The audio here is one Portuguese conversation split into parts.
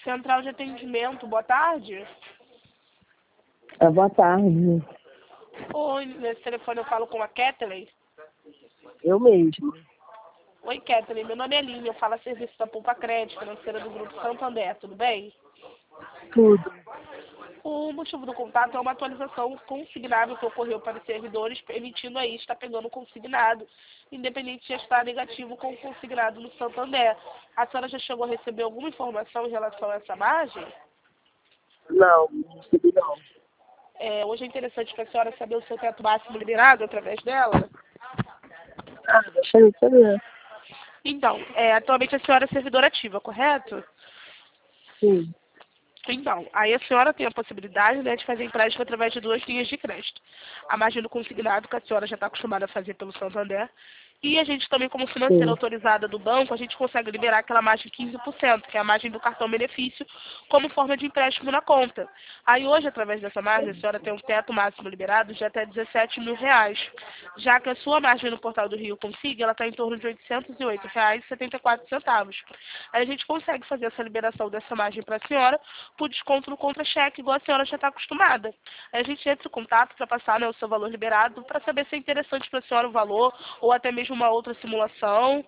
Central de atendimento, boa tarde. Boa tarde. Oi, nesse telefone eu falo com a Kathleen. Eu mesmo. Oi, Kathleen, meu nome é Linha, eu falo a serviço da Poupa Crédito, financeira do Grupo Santander, tudo bem? Tudo. O motivo do contato é uma atualização consignável que ocorreu para os servidores, permitindo aí estar pegando consignado, independente de estar negativo com o consignado no Santander. A senhora já chegou a receber alguma informação em relação a essa margem? Não recebi não. Hoje é interessante para a senhora saber o seu teto máximo liberado através dela. Gostaria de saber. Então, atualmente a senhora é servidora ativa, correto? Sim. Então, aí a senhora tem a possibilidade, né, de fazer empréstimo através de 2 linhas de crédito. A margem do consignado, que a senhora já está acostumada a fazer pelo Santander. E a gente também, como financeira Sim. autorizada do banco, a gente consegue liberar aquela margem de 15%, que é a margem do cartão benefício, como forma de empréstimo na conta. Aí hoje, através dessa margem, a senhora tem um teto máximo liberado de até R$17.000, já que a sua margem no Portal do Rio Consiga, ela está em torno de R$808,74. Aí a gente consegue fazer essa liberação dessa margem para a senhora por desconto no contra-cheque, igual a senhora já está acostumada. Aí a gente entra em contato para passar, né, o seu valor liberado, para saber se é interessante para a senhora o valor, ou até mesmo uma outra simulação.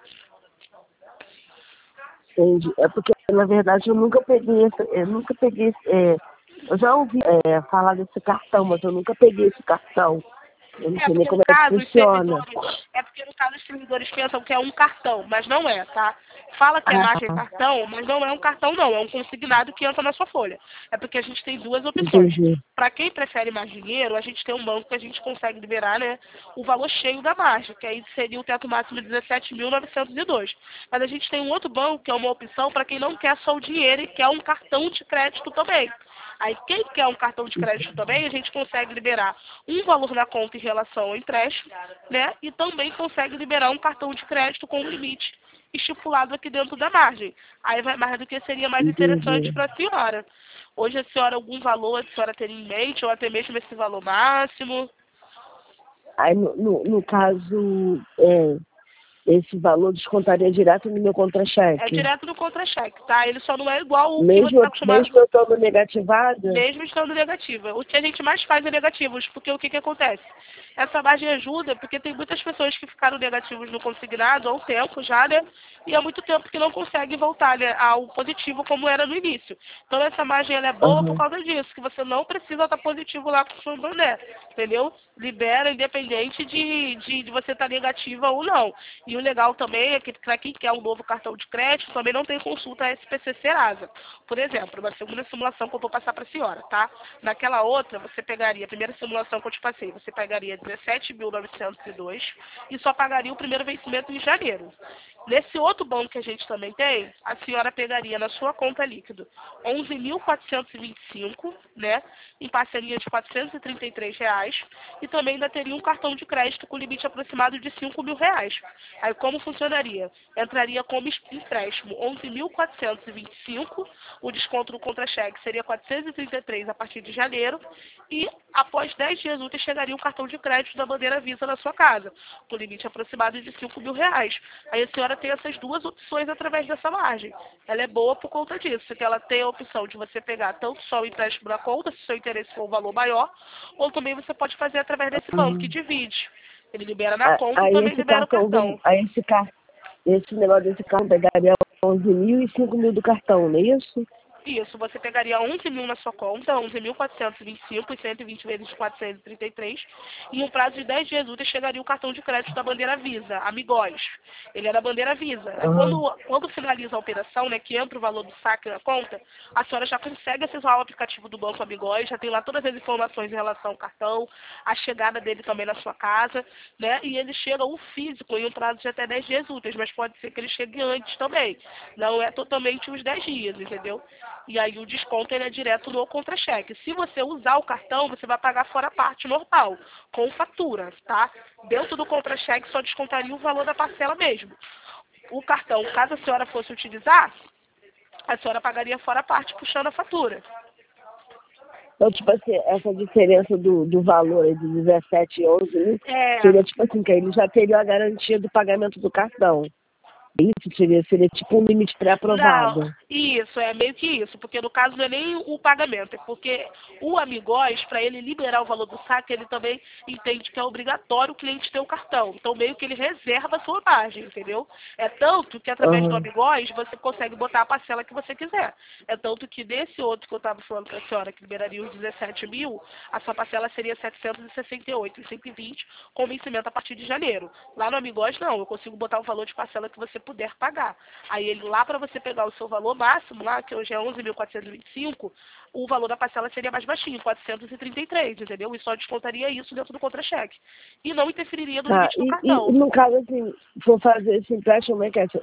Entendi. É porque, na verdade, eu nunca peguei eu já ouvi falar desse cartão, mas eu nunca peguei esse cartão. Eu não sei nem como é que funciona. Porque no caso os servidores pensam que é um cartão, mas não é, tá? Fala que é margem cartão, mas não é um cartão não, é um consignado que entra na sua folha. É porque a gente tem duas opções. Entendi. Para quem prefere mais dinheiro, a gente tem um banco que a gente consegue liberar, né, o valor cheio da margem, que aí seria o teto máximo de 17.902. Mas a gente tem um outro banco que é uma opção para quem não quer só o dinheiro e quer um cartão de crédito também. Aí quem quer um cartão de crédito também, a gente consegue liberar um valor na conta em relação ao empréstimo, né? E também consegue liberar um cartão de crédito com um limite estipulado aqui dentro da margem. Aí vai mais do que seria mais interessante para a senhora. Hoje a senhora, algum valor a senhora teria em mente, ou até mesmo esse valor máximo? Aí, no caso, esse valor descontaria direto no meu É contra-cheque. direto no contra-cheque, tá? Ele só não é igual o que você Mesmo está acostumado. eu estando negativada? Mesmo estando negativa. O que a gente mais faz é negativos, porque o que acontece? Essa margem ajuda porque tem muitas pessoas que ficaram negativos no consignado há um tempo já, né? E há muito tempo que não conseguem voltar, né, ao positivo como era no início. Então essa margem ela é boa por causa disso, que você não precisa estar positivo lá com o Santander, entendeu? Libera independente de você estar negativa ou não. E o legal também é que para quem quer um novo cartão de crédito, também não tem consulta SPC Serasa. Por exemplo, uma segunda simulação que eu vou passar para a senhora, tá? Naquela outra, você pegaria, a primeira simulação que eu te passei, você pegaria 17.902 e só pagaria o primeiro vencimento em janeiro. Nesse outro banco que a gente também tem, a senhora pegaria na sua conta líquido 11.425, né? Em parceria de R$433, e também ainda teria um cartão de crédito com limite aproximado de R$5.000. Aí como funcionaria? Entraria como empréstimo 11.425, o desconto no contra-cheque seria 433 a partir de janeiro, e após 10 dias úteis chegaria um cartão de crédito da bandeira Visa na sua casa, com limite aproximado de R$5.000. Aí a senhora tem essas duas opções através dessa margem. Ela é boa por conta disso, que ela tem a opção de você pegar tanto só o empréstimo na conta, se o seu interesse for um valor maior, ou também você pode fazer através desse banco, que divide. Ele libera na conta e também libera o cartão. Esse negócio desse cartão pegaria 11.000 e 5.000 do cartão, não é isso? Isso, você pegaria 11.000 na sua conta, 11.425 e 120 vezes 433, e em um prazo de 10 dias úteis chegaria o cartão de crédito da bandeira Visa, Amigóis. Ele é da bandeira Visa. Quando finaliza a operação, né, que entra o valor do saque na conta, a senhora já consegue acessar o aplicativo do Banco Amigóis, já tem lá todas as informações em relação ao cartão, a chegada dele também na sua casa, né, e ele chega o físico em um prazo de até 10 dias úteis, mas pode ser que ele chegue antes também. Não é totalmente os 10 dias, entendeu? E aí o desconto ele é direto no contra-cheque. Se você usar o cartão, você vai pagar fora a parte normal, com fatura, tá? Dentro do contra-cheque só descontaria o valor da parcela mesmo. O cartão, caso a senhora fosse utilizar, a senhora pagaria fora a parte puxando a fatura. Então, tipo assim, essa diferença do valor aí de 17 e 11 mil, seria tipo assim, que ele já teria a garantia do pagamento do cartão. Isso seria tipo um limite pré-aprovado. Não, isso, é meio que isso, porque no caso não é nem o pagamento, é porque o Amigós, para ele liberar o valor do saque, ele também entende que é obrigatório o cliente ter o cartão. Então, meio que ele reserva a sua margem, entendeu? É tanto que através do Amigós você consegue botar a parcela que você quiser. É tanto que desse outro que eu estava falando para a senhora, que liberaria os 17 mil, a sua parcela seria 768,120, com vencimento a partir de janeiro. Lá no Amigós, não, eu consigo botar o valor de parcela que você puder pagar. Aí ele lá para você pegar o seu valor máximo, lá, que hoje é 11.425, o valor da parcela seria mais baixinho, 433, entendeu? E só descontaria isso dentro do contra-cheque. E não interferiria no Tá, limite do e cartão. no caso, assim, for fazer esse empréstimo, como é que é?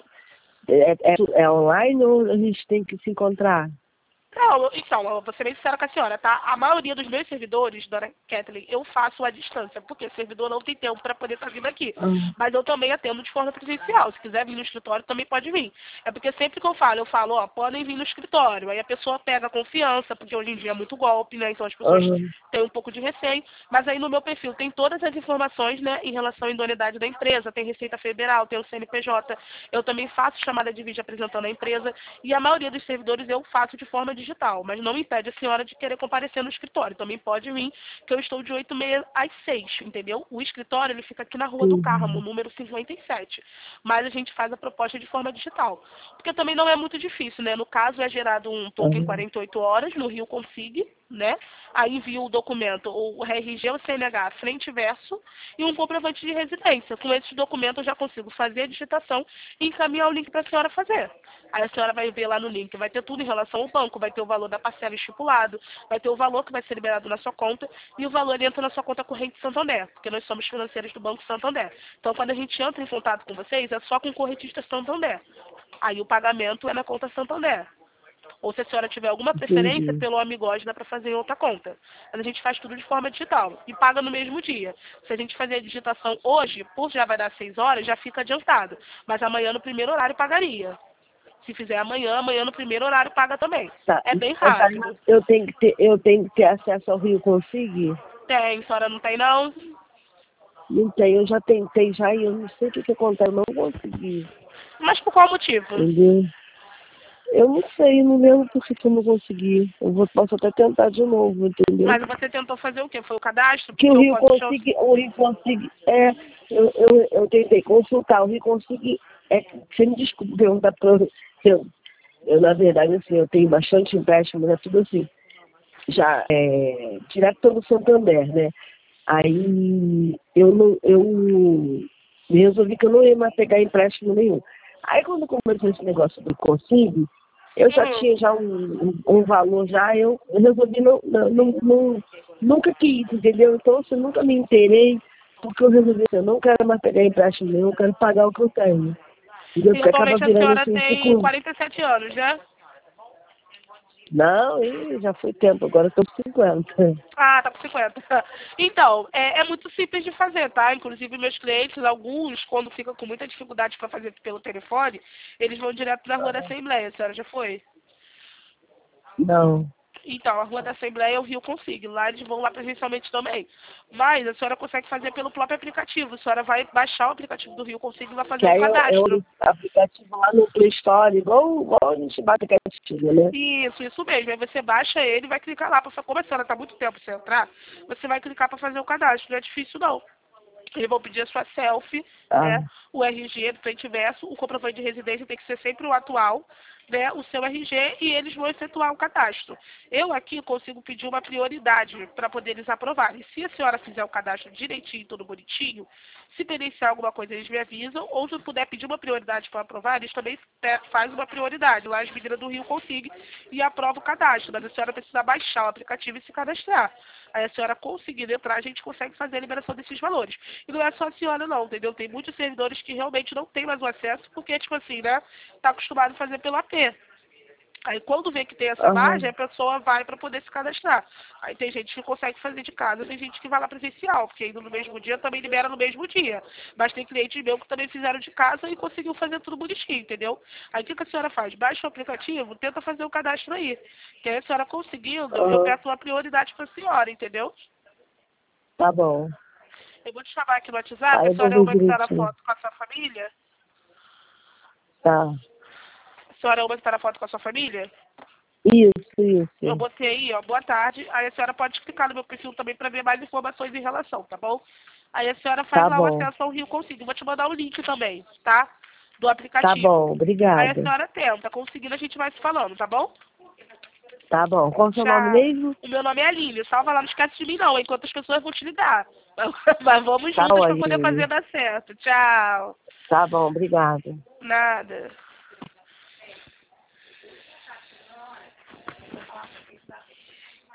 É online ou a gente tem que se encontrar? Não, então, eu vou ser bem sincera com a senhora, tá? A maioria dos meus servidores, dona Kathleen, eu faço à distância, porque o servidor não tem tempo para poder estar vindo aqui. Mas eu também atendo de forma presencial. Se quiser vir no escritório, também pode vir. É porque sempre que eu falo, ó, podem vir no escritório. Aí a pessoa pega confiança, porque hoje em dia é muito golpe, né? Então as pessoas têm um pouco de receio. Mas aí no meu perfil tem todas as informações, né, em relação à idoneidade da empresa. Tem Receita Federal, tem o CNPJ. Eu também faço chamada de vídeo apresentando a empresa. E a maioria dos servidores eu faço de forma digital, mas não impede a senhora de querer comparecer no escritório. Também pode vir, que eu estou de 8h30 às 6, entendeu? O escritório ele fica aqui na Rua do Carmo, número 57. Mas a gente faz a proposta de forma digital. Porque também não é muito difícil, né? No caso, é gerado um token em 48 horas no Rio Config, né? Aí envia o documento, o RG, o CNH, frente e verso, e um comprovante de residência. Com esses documentos eu já consigo fazer a digitação e encaminhar o link para a senhora fazer. Aí a senhora vai ver lá no link, vai ter tudo em relação ao banco, vai ter o valor da parcela estipulado, vai ter o valor que vai ser liberado na sua conta e o valor entra na sua conta corrente Santander, porque nós somos financeiros do Banco Santander. Então, quando a gente entra em contato com vocês, é só com o correntista Santander. Aí o pagamento é na conta Santander. Ou se a senhora tiver alguma preferência, pelo Amigos dá para fazer em outra conta. Mas a gente faz tudo de forma digital e paga no mesmo dia. Se a gente fazer a digitação hoje, por já vai dar 6 horas, já fica adiantado. Mas amanhã no primeiro horário pagaria. Se fizer amanhã no primeiro horário paga também. Tá. É bem Mas aí rápido. eu tenho que ter acesso ao Rio Config? Tem, a senhora não tem não? Não tem, eu já tentei já e eu não sei o que acontece, eu não consegui. Mas por qual motivo? Entendeu? Eu não sei, não lembro por que eu não consegui. Posso até tentar de novo, entendeu? Mas você tentou fazer o quê? Foi o cadastro? Que Porque eu posso te... O Rio Config eu tentei consultar, o Rio Config você me desculpa perguntar para eu, na verdade, assim, eu tenho bastante empréstimo, mas é tudo assim, já direto pelo Santander, né? Aí eu resolvi que eu não ia mais pegar empréstimo nenhum. Aí quando começou esse negócio do Consigo, eu já tinha já um valor já, eu resolvi nunca quis, entendeu? Então assim, eu nunca me inteirei, porque eu resolvi assim, eu não quero mais pegar empréstimo nenhum, eu quero pagar o que eu tenho. Entendeu? E Porque acaba atualmente a virando senhora assim, tem 47 anos, né? não, já foi tempo, agora eu tô com 50. Ah, tá com 50. Então, é muito simples de fazer, tá? Inclusive, meus clientes, alguns, quando ficam com muita dificuldade para fazer pelo telefone, eles vão direto na Rua da Assembleia. A senhora já foi? Não. Então, a Rua da Assembleia o Rio Config. Lá eles vão lá presencialmente também. Mas a senhora consegue fazer pelo próprio aplicativo. A senhora vai baixar o aplicativo do Rio Config e vai fazer Que o aí eu cadastro. aplicativo lá no Play Store, igual a gente bate aplicativo, né? Isso mesmo. Aí você baixa ele e vai clicar lá. Como a senhora está muito tempo sem entrar, você vai clicar para fazer o cadastro. Não é difícil, não. Eles vão pedir a sua selfie, né? O RG do frente e verso, o comprovante de residência tem que ser sempre o atual, né? O seu RG e eles vão efetuar o cadastro. Eu aqui consigo pedir uma prioridade para poder eles aprovarem. Se a senhora fizer o cadastro direitinho, tudo bonitinho, se pendenciar alguma coisa eles me avisam, ou se eu puder pedir uma prioridade para aprovar, eles também fazem uma prioridade. Lá as meninas do Rio conseguem e aprovam o cadastro, mas a senhora precisa baixar o aplicativo e se cadastrar. Aí a senhora conseguindo entrar, a gente consegue fazer a liberação desses valores. E não é só a senhora não, entendeu? Tem muitos servidores que realmente não têm mais o acesso, porque, tipo assim, né, tá acostumado a fazer pelo AP. Aí quando vê que tem essa margem, a pessoa vai para poder se cadastrar. Aí tem gente que consegue fazer de casa, tem gente que vai lá presencial, porque indo no mesmo dia também libera no mesmo dia. Mas tem clientes meus que também fizeram de casa e conseguiu fazer tudo bonitinho, entendeu? Aí o que a senhora faz? Baixa o aplicativo, tenta fazer o cadastro aí. Que aí a senhora conseguindo, eu peço uma prioridade para a senhora, entendeu? Tá bom. Eu vou te chamar aqui no WhatsApp, Aí a eu vou senhora ver vai tirar a direitinho. foto com a sua família. Tá. A senhora ama estar na foto com a sua família? Isso. Eu botei aí, ó, boa tarde. Aí a senhora pode clicar no meu perfil também para ver mais informações em relação, tá bom? Aí a senhora faz Tá lá o bom. acesso ao Rio Consigo. Vou te mandar o link também, tá? Do Tá aplicativo. bom, Aí a obrigada. senhora tenta. Conseguindo, a gente vai se falando, tá bom? Tá bom. Qual o seu nome Tchau. mesmo? O meu nome é Aline. Salva lá, não esquece de mim não, enquanto as pessoas vão te ligar. Mas vamos Tá juntas para poder ótimo. fazer dar certo. Tchau. Tá bom, obrigada. Nada.